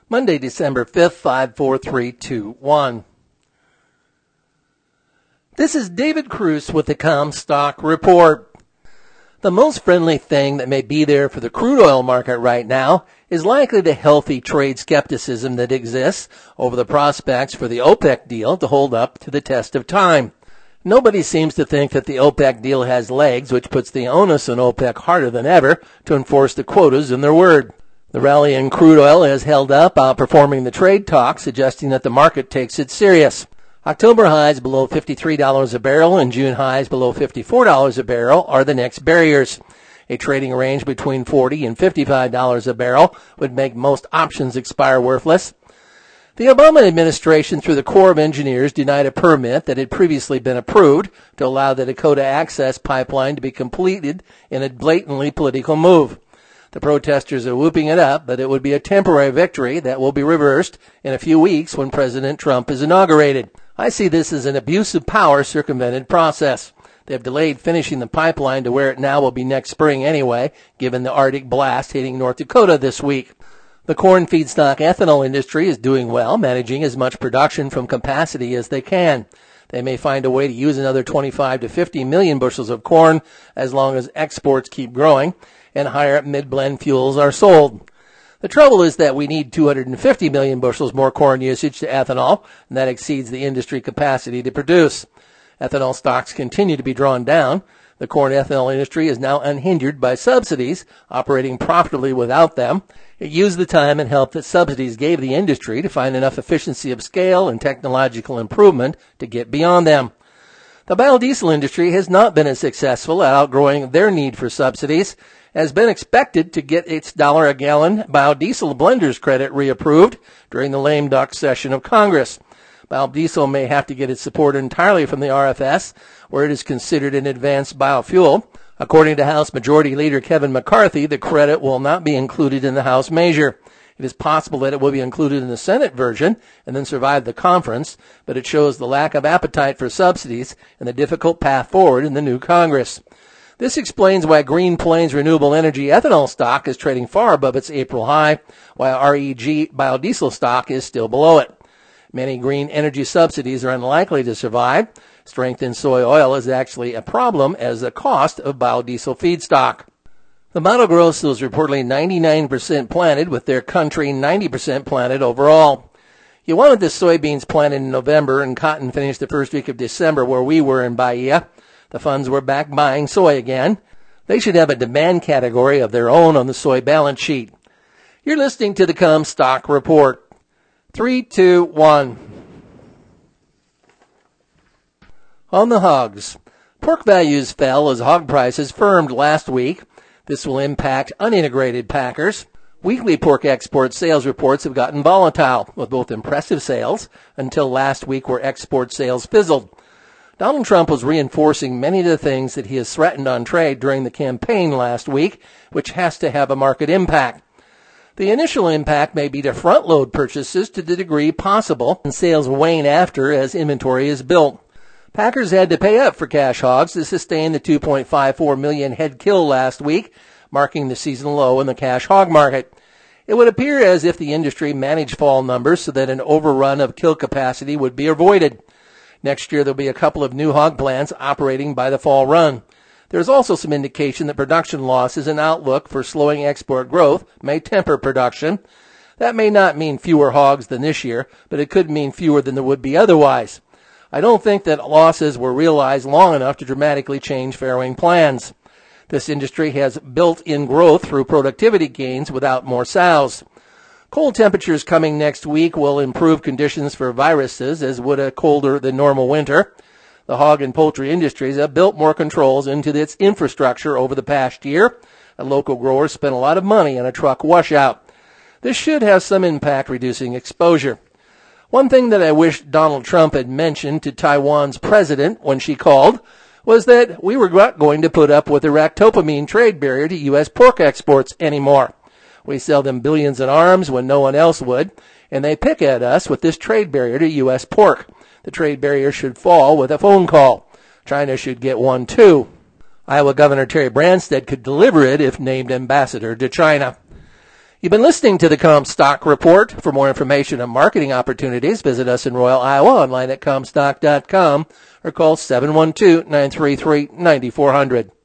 Monday, December 5th, 54321. This is David Cruz with the Comstock Report. The most friendly thing that may be there for the crude oil market right now is likely the healthy trade skepticism that exists over the prospects for the OPEC deal to hold up to the test of time. Nobody seems to think that the OPEC deal has legs, which puts the onus on OPEC harder than ever to enforce the quotas in their word. The rally in crude oil has held up, outperforming the trade talk, suggesting that the market takes it serious. October highs below $53 a barrel and June highs below $54 a barrel are the next barriers. A trading range between $40 and $55 a barrel would make most options expire worthless. The Obama administration, through the Corps of Engineers, denied a permit that had previously been approved to allow the Dakota Access Pipeline to be completed in a blatantly political move. The protesters are whooping it up, but it would be a temporary victory that will be reversed in a few weeks when President Trump is inaugurated. I see this as an abuse of power circumvented process. They have delayed finishing the pipeline to where it now will be next spring anyway, given the Arctic blast hitting North Dakota this week. The corn feedstock ethanol industry is doing well, managing as much production from capacity as they can. They may find a way to use another 25 to 50 million bushels of corn as long as exports keep growing and higher mid-blend fuels are sold. The trouble is that we need 250 million bushels more corn usage to ethanol, and that exceeds the industry capacity to produce. Ethanol stocks continue to be drawn down. The corn ethanol industry is now unhindered by subsidies, operating profitably without them. It used the time and help that subsidies gave the industry to find enough efficiency of scale and technological improvement to get beyond them. The biodiesel industry has not been as successful at outgrowing their need for subsidies, has been expected to get its $1 a gallon biodiesel blenders credit reapproved during the lame duck session of Congress. Biodiesel may have to get its support entirely from the RFS, where it is considered an advanced biofuel. According to House Majority Leader Kevin McCarthy, the credit will not be included in the House measure. It is possible that it will be included in the Senate version and then survive the conference, but it shows the lack of appetite for subsidies and the difficult path forward in the new Congress. This explains why Green Plains Renewable Energy ethanol stock is trading far above its April high, while REG biodiesel stock is still below it. Many green energy subsidies are unlikely to survive. Strength in soy oil is actually a problem as the cost of biodiesel feedstock. The Mato Grosso is reportedly 99% planted, with their country 90% planted overall. You wanted the soybeans planted in November and cotton finished the first week of December where we were in Bahia. The funds were back buying soy again. They should have a demand category of their own on the soy balance sheet. You're listening to the Comstock Report. 3, 2, 1. On the hogs. Pork values fell as hog prices firmed last week. This will impact unintegrated packers. Weekly pork export sales reports have gotten volatile, with both impressive sales until last week where export sales fizzled. Donald Trump was reinforcing many of the things that he has threatened on trade during the campaign last week, which has to have a market impact. The initial impact may be to front-load purchases to the degree possible, and sales wane after as inventory is built. Packers had to pay up for cash hogs to sustain the 2.54 million head kill last week, marking the season low in the cash hog market. It would appear as if the industry managed fall numbers so that an overrun of kill capacity would be avoided. Next year, there'll be a couple of new hog plants operating by the fall run. There's also some indication that production losses and outlook for slowing export growth may temper production. That may not mean fewer hogs than this year, but it could mean fewer than there would be otherwise. I don't think that losses were realized long enough to dramatically change farrowing plans. This industry has built-in growth through productivity gains without more sows. Cold temperatures coming next week will improve conditions for viruses, as would a colder than normal winter. The hog and poultry industries have built more controls into its infrastructure over the past year. And local growers spent a lot of money on a truck washout. This should have some impact reducing exposure. One thing that I wish Donald Trump had mentioned to Taiwan's president when she called was that we were not going to put up with the ractopamine trade barrier to U.S. pork exports anymore. We sell them billions in arms when no one else would, and they pick at us with this trade barrier to U.S. pork. The trade barrier should fall with a phone call. China should get one too. Iowa Governor Terry Branstad could deliver it if named ambassador to China. You've been listening to the Comstock Report. For more information on marketing opportunities, visit us in Royal, Iowa, online at Comstock.com or call 712-933-9400.